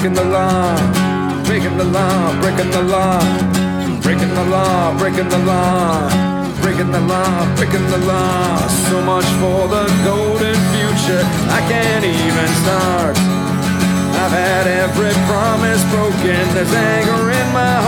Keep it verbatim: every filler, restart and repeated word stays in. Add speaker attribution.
Speaker 1: breaking the law, breaking the law, breaking the law, breaking the law, breaking the law, breaking the law, breaking the law. So much for the golden future, I can't even start. I've had every promise broken, there's anger in my